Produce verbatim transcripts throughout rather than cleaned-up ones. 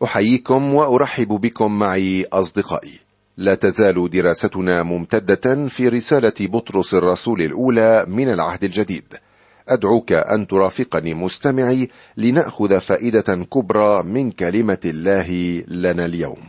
أحييكم وأرحب بكم معي أصدقائي. لا تزال دراستنا ممتدة في رسالة بطرس الرسول الأولى من العهد الجديد. أدعوك أن ترافقني مستمعي لنأخذ فائدة كبرى من كلمة الله لنا اليوم.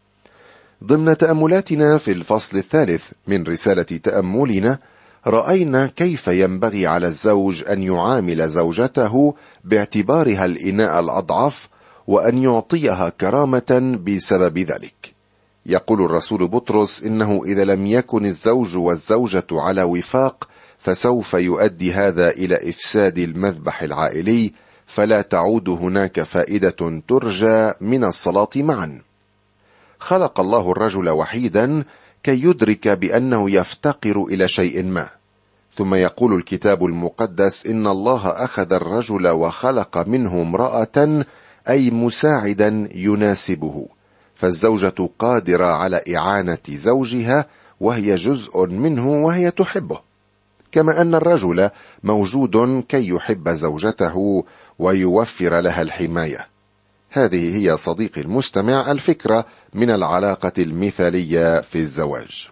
ضمن تأملاتنا في الفصل الثالث من رسالة تأملنا، رأينا كيف ينبغي على الزوج أن يعامل زوجته باعتبارها الإناء الأضعف، وأن يعطيها كرامة بسبب ذلك. يقول الرسول بطرس إنه إذا لم يكن الزوج والزوجة على وفاق فسوف يؤدي هذا إلى إفساد المذبح العائلي، فلا تعود هناك فائدة ترجى من الصلاة معا. خلق الله الرجل وحيدا كي يدرك بأنه يفتقر إلى شيء ما، ثم يقول الكتاب المقدس إن الله أخذ الرجل وخلق منه امرأة، أي مساعدا يناسبه، فالزوجة قادرة على إعانة زوجها وهي جزء منه وهي تحبه، كما أن الرجل موجود كي يحب زوجته ويوفر لها الحماية. هذه هي صديقي المستمع الفكرة من العلاقة المثالية في الزواج.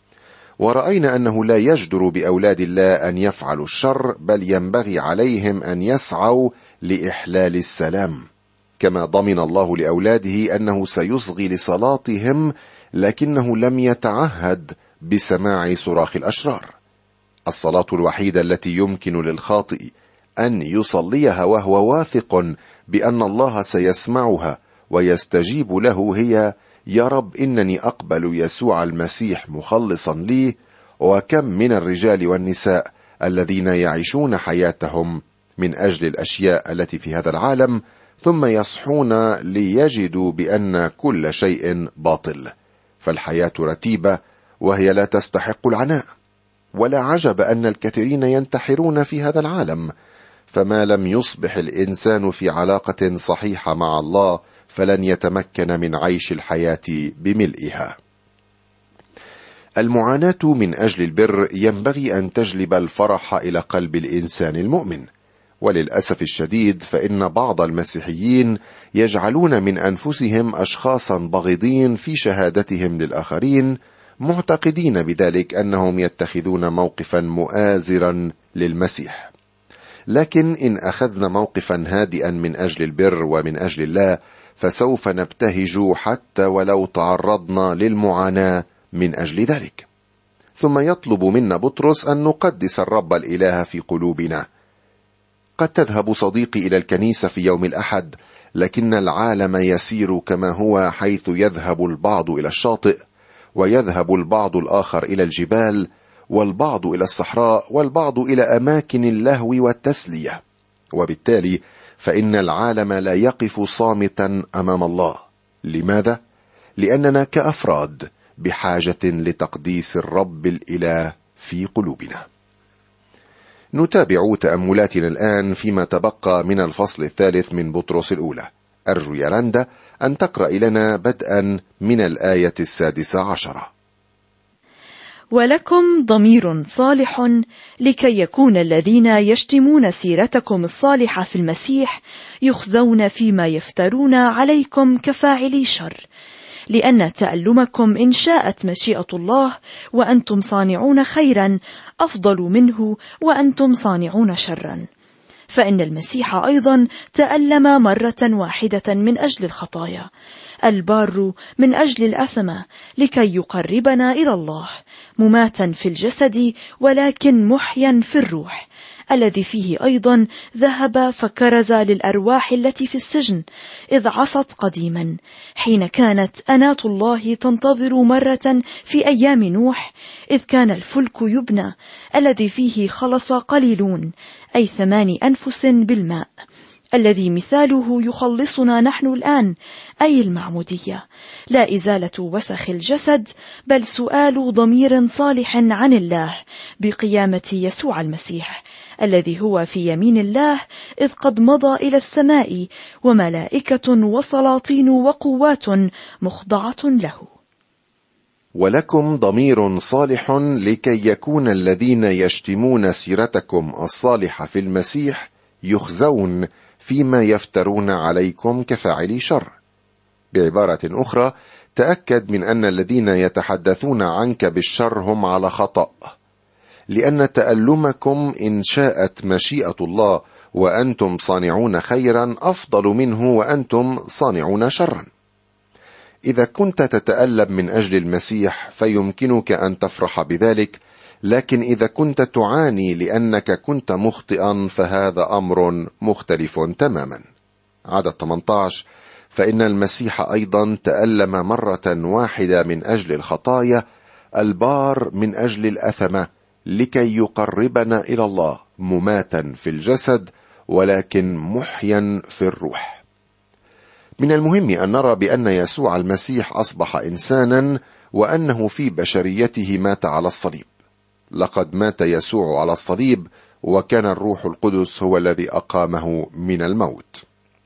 ورأينا أنه لا يجدر بأولاد الله أن يفعلوا الشر، بل ينبغي عليهم أن يسعوا لإحلال السلام، كما ضمن الله لأولاده أنه سيصغي لصلاتهم، لكنه لم يتعهد بسماع صراخ الأشرار. الصلاة الوحيدة التي يمكن للخاطئ أن يصليها وهو واثق بأن الله سيسمعها ويستجيب له هي: يا رب إنني أقبل يسوع المسيح مخلصا لي. وكم من الرجال والنساء الذين يعيشون حياتهم من أجل الأشياء التي في هذا العالم، ثم يصحون ليجدوا بأن كل شيء باطل، فالحياة رتيبة وهي لا تستحق العناء. ولا عجب أن الكثيرين ينتحرون في هذا العالم، فما لم يصبح الإنسان في علاقة صحيحة مع الله فلن يتمكن من عيش الحياة بملئها. المعاناة من أجل البر ينبغي أن تجلب الفرح إلى قلب الإنسان المؤمن، وللأسف الشديد فإن بعض المسيحيين يجعلون من أنفسهم أشخاصا بغيضين في شهادتهم للآخرين، معتقدين بذلك أنهم يتخذون موقفا مؤازرا للمسيح. لكن إن أخذنا موقفا هادئا من أجل البر ومن أجل الله، فسوف نبتهج حتى ولو تعرضنا للمعاناة من أجل ذلك. ثم يطلب منا بطرس أن نقدس الرب الإله في قلوبنا. قد تذهب صديقي إلى الكنيسة في يوم الأحد، لكن العالم يسير كما هو، حيث يذهب البعض إلى الشاطئ، ويذهب البعض الآخر إلى الجبال، والبعض إلى الصحراء، والبعض إلى أماكن اللهو والتسلية. وبالتالي فإن العالم لا يقف صامتا أمام الله. لماذا؟ لأننا كأفراد بحاجة لتقديس الرب الإله في قلوبنا. نتابع تأملاتنا الآن فيما تبقى من الفصل الثالث من بطرس الأولى. أرجو يا رندا أن تقرأ لنا بدءا من الآية السادسة عشرة. ولكم ضمير صالح لكي يكون الذين يشتمون سيرتكم الصالحة في المسيح يخزون فيما يفترون عليكم كفاعلي شر، لأن تألمكم إن شاءت مشيئة الله وأنتم صانعون خيرا أفضل منه وأنتم صانعون شرا. فإن المسيح أيضا تألم مرة واحدة من أجل الخطايا، البار من أجل الأثمة، لكي يقربنا إلى الله، مماتا في الجسد ولكن محيا في الروح، الذي فيه أيضا ذهب فكرز للأرواح التي في السجن، إذ عصت قديما، حين كانت أناة الله تنتظر مرة في أيام نوح، إذ كان الفلك يبنى، الذي فيه خلص قليلون، أي ثمان أنفس بالماء، الذي مثاله يخلصنا نحن الآن، أي المعمودية، لا إزالة وسخ الجسد، بل سؤال ضمير صالح عن الله بقيامة يسوع المسيح، الذي هو في يمين الله، إذ قد مضى إلى السماء، وملائكة وسلاطين وقوات مخضعة له. ولكم ضمير صالح لكي يكون الذين يشتمون سيرتكم الصالحة في المسيح يخزون فيما يفترون عليكم كفاعلي شر. بعبارة أخرى، تأكد من أن الذين يتحدثون عنك بالشر هم على خطأ، لأن تألمكم إن شاءت مشيئة الله وأنتم صانعون خيرا أفضل منه وأنتم صانعون شرا. إذا كنت تتألم من أجل المسيح فيمكنك أن تفرح بذلك، لكن إذا كنت تعاني لأنك كنت مخطئا فهذا أمر مختلف تماما. عدد ثمانية عشر: فإن المسيح أيضا تألم مرة واحدة من أجل الخطايا، البار من أجل الأثمة، لكي يقربنا إلى الله، مماتا في الجسد ولكن محيا في الروح. من المهم أن نرى بأن يسوع المسيح أصبح إنسانا، وأنه في بشريته مات على الصليب. لقد مات يسوع على الصليب، وكان الروح القدس هو الذي أقامه من الموت.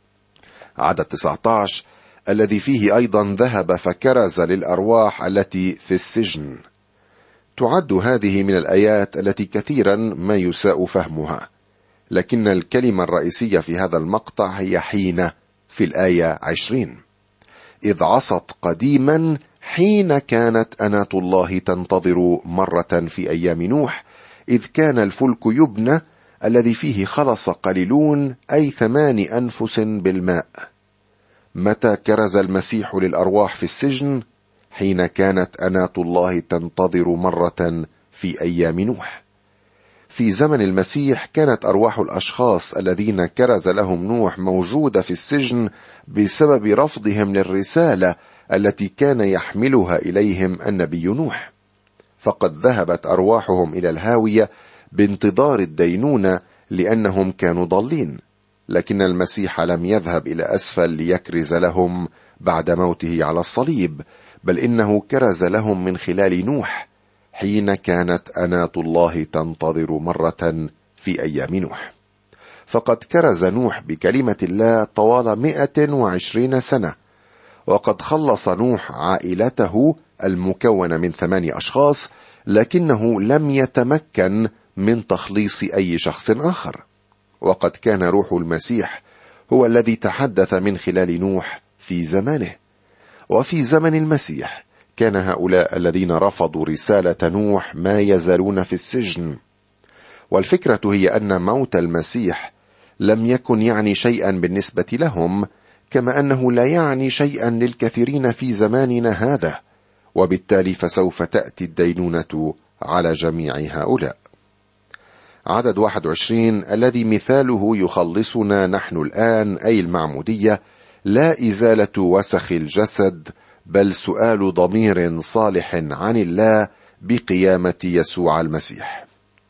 عدد تسعة عشر: الذي فيه أيضا ذهب فكرز للأرواح التي في السجن. تعد هذه من الآيات التي كثيرا ما يساء فهمها، لكن الكلمة الرئيسية في هذا المقطع هي حين، في الآية عشرين: إذ عصت قديما حين كانت أناة الله تنتظر مرة في أيام نوح، إذ كان الفلك يبنى الذي فيه خلص قليلون، أي ثمان أنفس بالماء. متى كرز المسيح للأرواح في السجن؟ حين كانت أناة الله تنتظر مرة في أيام نوح. في زمن المسيح كانت أرواح الأشخاص الذين كرز لهم نوح موجودة في السجن بسبب رفضهم للرسالة التي كان يحملها إليهم النبي نوح، فقد ذهبت أرواحهم إلى الهاوية بانتظار الدينونة لأنهم كانوا ضالين. لكن المسيح لم يذهب إلى أسفل ليكرز لهم بعد موته على الصليب، بل إنه كرز لهم من خلال نوح حين كانت أناة الله تنتظر مرة في أيام نوح. فقد كرز نوح بكلمة الله طوال مئة وعشرين سنة، وقد خلص نوح عائلته المكونة من ثماني أشخاص، لكنه لم يتمكن من تخليص أي شخص آخر. وقد كان روح المسيح هو الذي تحدث من خلال نوح في زمانه. وفي زمن المسيح كان هؤلاء الذين رفضوا رسالة نوح ما يزالون في السجن. والفكرة هي أن موت المسيح لم يكن يعني شيئا بالنسبة لهم، كما أنه لا يعني شيئا للكثيرين في زماننا هذا، وبالتالي فسوف تأتي الدينونة على جميع هؤلاء. عدد واحد وعشرين: الذي مثاله يخلصنا نحن الآن، أي المعمودية، لا إزالة وسخ الجسد، بل سؤال ضمير صالح عن الله بقيامة يسوع المسيح.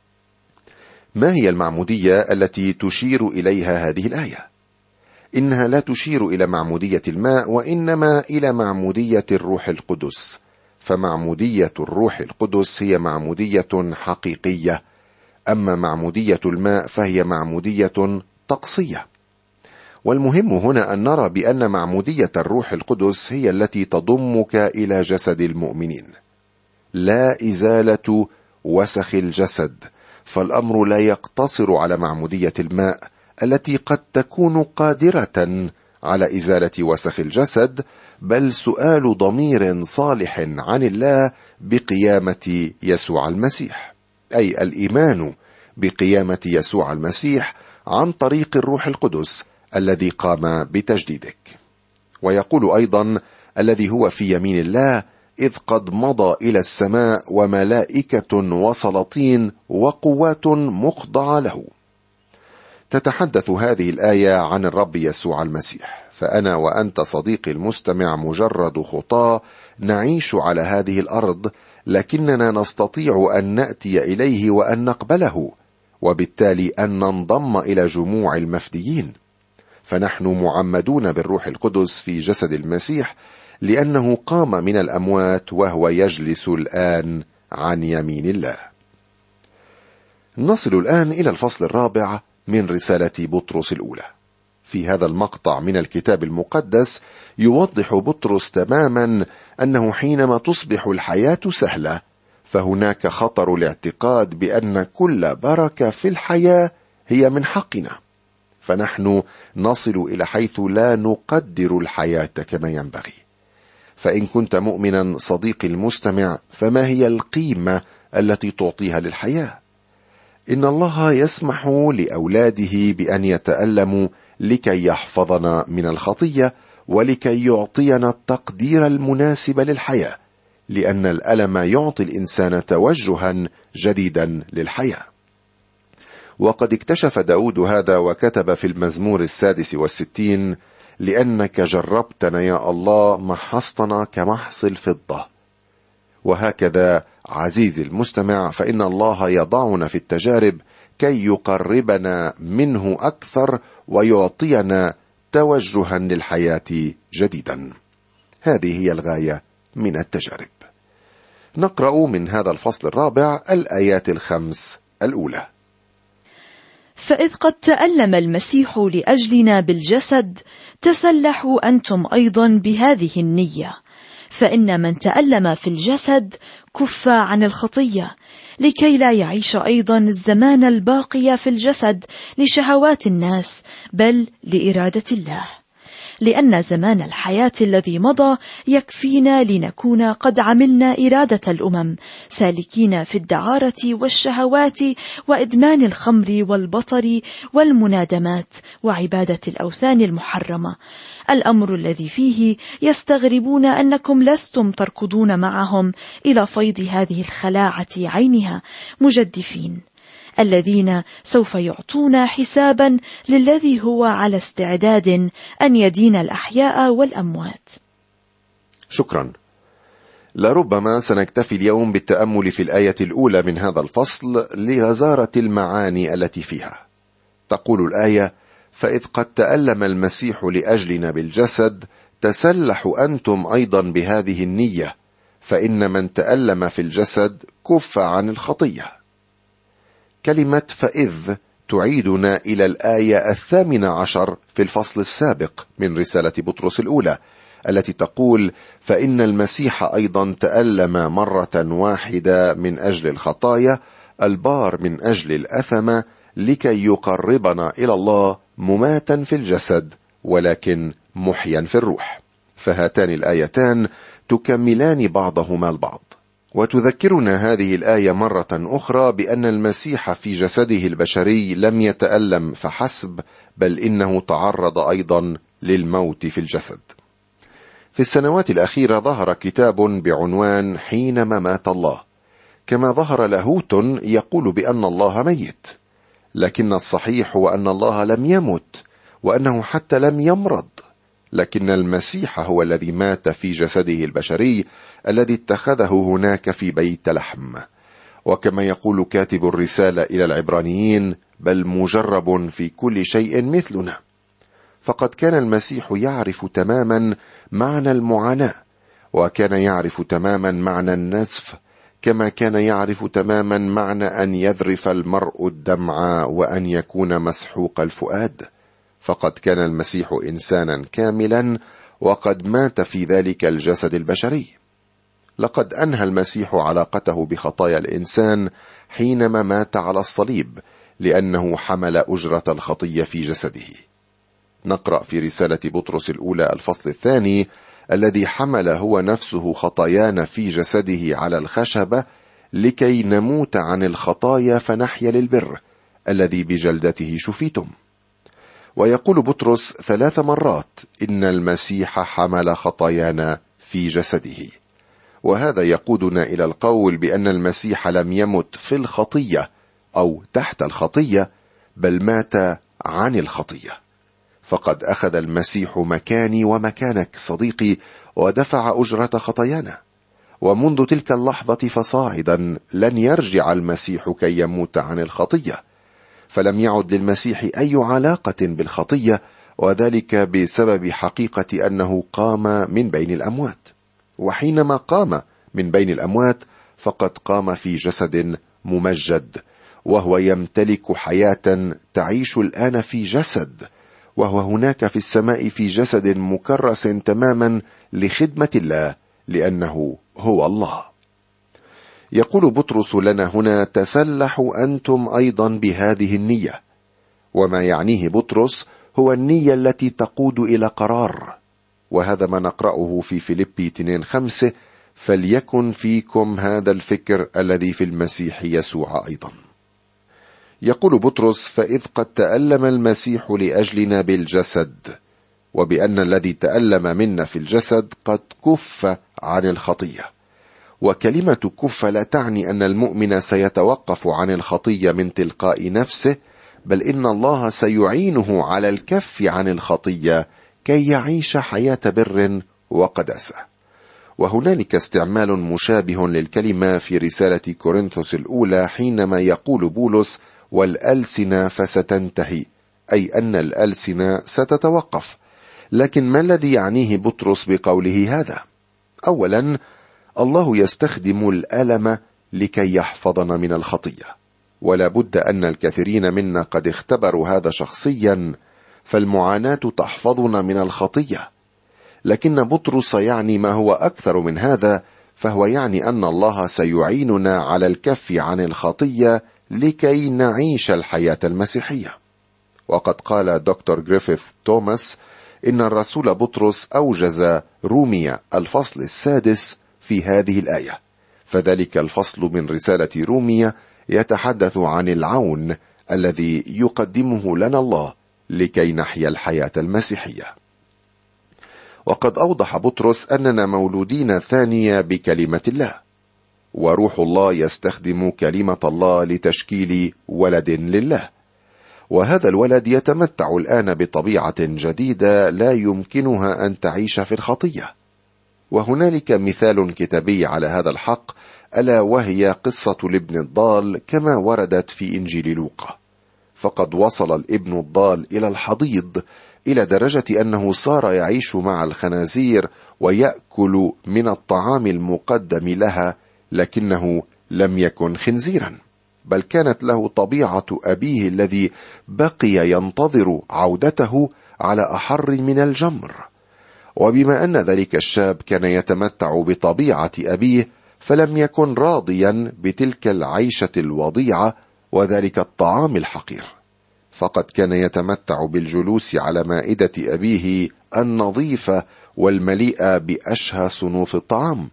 ما هي المعمودية التي تشير إليها هذه الآية؟ إنها لا تشير إلى معمودية الماء، وإنما إلى معمودية الروح القدس. فمعمودية الروح القدس هي معمودية حقيقية، أما معمودية الماء فهي معمودية طقسية. والمهم هنا أن نرى بأن معمودية الروح القدس هي التي تضمك إلى جسد المؤمنين، لا إزالة وسخ الجسد. فالأمر لا يقتصر على معمودية الماء التي قد تكون قادرة على إزالة وسخ الجسد، بل سؤال ضمير صالح عن الله بقيامة يسوع المسيح، أي الإيمان بقيامة يسوع المسيح عن طريق الروح القدس الذي قام بتجديدك. ويقول أيضا: الذي هو في يمين الله، إذ قد مضى إلى السماء، وملائكة وسلاطين وقوات مخضعة له. تتحدث هذه الآية عن الرب يسوع المسيح. فأنا وأنت صديقي المستمع مجرد خطاة نعيش على هذه الأرض، لكننا نستطيع أن نأتي إليه وأن نقبله، وبالتالي أن ننضم إلى جموع المفديين. فنحن معمدون بالروح القدس في جسد المسيح، لأنه قام من الأموات وهو يجلس الآن عن يمين الله. نصل الآن إلى الفصل الرابع من رسالة بطرس الأولى. في هذا المقطع من الكتاب المقدس يوضح بطرس تماما أنه حينما تصبح الحياة سهلة فهناك خطر الاعتقاد بأن كل بركة في الحياة هي من حقنا. فنحن نصل إلى حيث لا نقدر الحياة كما ينبغي. فإن كنت مؤمنا صديقي المستمع، فما هي القيمة التي تعطيها للحياة؟ إن الله يسمح لأولاده بأن يتألموا لكي يحفظنا من الخطية ولكي يعطينا التقدير المناسب للحياة، لأن الألم يعطي الإنسان توجها جديدا للحياة. وقد اكتشف داود هذا وكتب في المزمور السادس والستين: لأنك جربتنا يا الله محصتنا كمحص الفضة. وهكذا عزيزي المستمع، فإن الله يضعنا في التجارب كي يقربنا منه أكثر ويعطينا توجها للحياة جديدا. هذه هي الغاية من التجارب. نقرأ من هذا الفصل الرابع الآيات الخمس الأولى: فإذ قد تألم المسيح لأجلنا بالجسد، تسلحوا أنتم أيضا بهذه النية، فإن من تألم في الجسد كف عن الخطية، لكي لا يعيش أيضا الزمان الباقي في الجسد لشهوات الناس، بل لإرادة الله. لأن زمان الحياة الذي مضى يكفينا لنكون قد عملنا إرادة الأمم، سالكين في الدعارة والشهوات وإدمان الخمر والبطر والمنادمات وعبادة الأوثان المحرمة، الأمر الذي فيه يستغربون أنكم لستم تركضون معهم إلى فيض هذه الخلاعة عينها مجدفين، الذين سوف يعطون حسابا للذي هو على استعداد أن يدين الأحياء والأموات. شكرا. لربما سنكتفي اليوم بالتأمل في الآية الأولى من هذا الفصل لغزارة المعاني التي فيها. تقول الآية: فإذ قد تألم المسيح لأجلنا بالجسد، تسلحوا أنتم أيضا بهذه النية، فإن من تألم في الجسد كف عن الخطية. كلمة فإذ تعيدنا إلى الآية الثامنة عشر في الفصل السابق من رسالة بطرس الأولى، التي تقول: فإن المسيح أيضا تألم مرة واحدة من أجل الخطايا، البار من أجل الأثم، لكي يقربنا إلى الله مماتا في الجسد ولكن محيا في الروح. فهاتان الآيتان تكملان بعضهما البعض. وتذكرنا هذه الآية مرة أخرى بأن المسيح في جسده البشري لم يتألم فحسب، بل إنه تعرض أيضا للموت في الجسد. في السنوات الأخيرة ظهر كتاب بعنوان حينما مات الله، كما ظهر لاهوت يقول بأن الله ميت، لكن الصحيح هو أن الله لم يمت، وأنه حتى لم يمرض، لكن المسيح هو الذي مات في جسده البشري الذي اتخذه هناك في بيت لحم. وكما يقول كاتب الرسالة إلى العبرانيين: بل مجرب في كل شيء مثلنا. فقد كان المسيح يعرف تماما معنى المعاناة، وكان يعرف تماما معنى النزف، كما كان يعرف تماما معنى أن يذرف المرء الدمع وأن يكون مسحوق الفؤاد. فقد كان المسيح إنسانا كاملا، وقد مات في ذلك الجسد البشري. لقد أنهى المسيح علاقته بخطايا الإنسان حينما مات على الصليب، لأنه حمل أجرة الخطية في جسده. نقرأ في رسالة بطرس الأولى الفصل الثاني: الذي حمل هو نفسه خطايانا في جسده على الخشبة، لكي نموت عن الخطايا فنحيا للبر، الذي بجلدته شفيتم. ويقول بطرس ثلاث مرات إن المسيح حمل خطايانا في جسده، وهذا يقودنا إلى القول بأن المسيح لم يمت في الخطية أو تحت الخطية، بل مات عن الخطية. فقد أخذ المسيح مكاني ومكانك صديقي، ودفع أجرة خطايانا. ومنذ تلك اللحظة فصاعدا لن يرجع المسيح كي يموت عن الخطية، فلم يعد للمسيح أي علاقة بالخطية، وذلك بسبب حقيقة أنه قام من بين الأموات. وحينما قام من بين الأموات فقد قام في جسد ممجد، وهو يمتلك حياة تعيش الآن في جسد، وهو هناك في السماء في جسد مكرس تماما لخدمة الله، لأنه هو الله. يقول بطرس لنا هنا: تسلحوا أنتم أيضا بهذه النية. وما يعنيه بطرس هو النية التي تقود إلى قرار، وهذا ما نقرأه في فيليبي اثنين خمسة: فليكن فيكم هذا الفكر الذي في المسيح يسوع أيضا. يقول بطرس: فإذ قد تألم المسيح لأجلنا بالجسد، وبأن الذي تألم منا في الجسد قد كف عن الخطية. وكلمة كف لا تعني أن المؤمن سيتوقف عن الخطية من تلقاء نفسه، بل إن الله سيعينه على الكف عن الخطية كي يعيش حياة بر وقداسة. وهنالك استعمال مشابه للكلمة في رسالة كورنثوس الأولى حينما يقول بولس: والألسنة فستنتهي، أي أن الألسنة ستتوقف. لكن ما الذي يعنيه بطرس بقوله هذا؟ أولا، الله يستخدم الألم لكي يحفظنا من الخطية، ولا بد أن الكثيرين منا قد اختبروا هذا شخصيا، فالمعاناة تحفظنا من الخطية. لكن بطرس يعني ما هو أكثر من هذا، فهو يعني أن الله سيعيننا على الكف عن الخطية لكي نعيش الحياة المسيحية. وقد قال دكتور جريفيث توماس إن الرسول بطرس أوجز رومية الفصل السادس في هذه الآية، فذلك الفصل من رسالة رومية يتحدث عن العون الذي يقدمه لنا الله لكي نحيا الحياة المسيحية. وقد أوضح بطرس أننا مولودين ثانية بكلمة الله، وروح الله يستخدم كلمة الله لتشكيل ولد لله، وهذا الولد يتمتع الآن بطبيعة جديدة لا يمكنها أن تعيش في الخطية. وهنالك مثال كتابي على هذا الحق، ألا وهي قصة الابن الضال كما وردت في إنجيل لوقا. فقد وصل الابن الضال إلى الحضيض إلى درجة أنه صار يعيش مع الخنازير ويأكل من الطعام المقدم لها، لكنه لم يكن خنزيرا، بل كانت له طبيعة أبيه الذي بقي ينتظر عودته على أحر من الجمر. وبما أن ذلك الشاب كان يتمتع بطبيعة أبيه، فلم يكن راضيا بتلك العيشة الوضيعة وذلك الطعام الحقير، فقد كان يتمتع بالجلوس على مائدة أبيه النظيفة والمليئة بأشهى صنوف الطعام.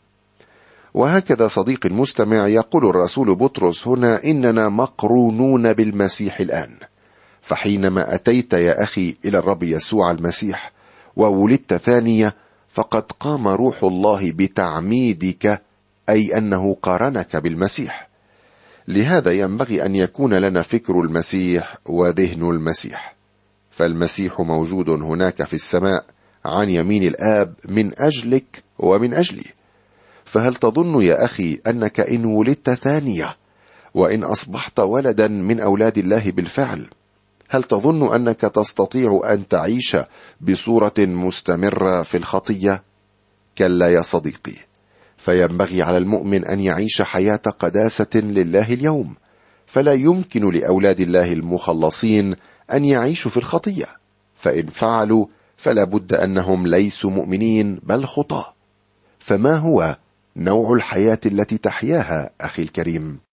وهكذا صديقي المستمع، يقول الرسول بطرس هنا إننا مقرونون بالمسيح الآن. فحينما أتيت يا أخي إلى الرب يسوع المسيح وولدت ثانية، فقد قام روح الله بتعميدك، أي أنه قارنك بالمسيح. لهذا ينبغي أن يكون لنا فكر المسيح وذهن المسيح، فالمسيح موجود هناك في السماء عن يمين الآب من أجلك ومن أجلي. فهل تظن يا أخي أنك إن ولدت ثانية وإن أصبحت ولدا من أولاد الله بالفعل، هل تظن أنك تستطيع أن تعيش بصورة مستمرة في الخطية؟ كلا يا صديقي، فينبغي على المؤمن أن يعيش حياة قداسة لله اليوم، فلا يمكن لأولاد الله المخلصين أن يعيشوا في الخطية، فإن فعلوا فلا بد أنهم ليسوا مؤمنين بل خطاة. فما هو نوع الحياة التي تحياها أخي الكريم؟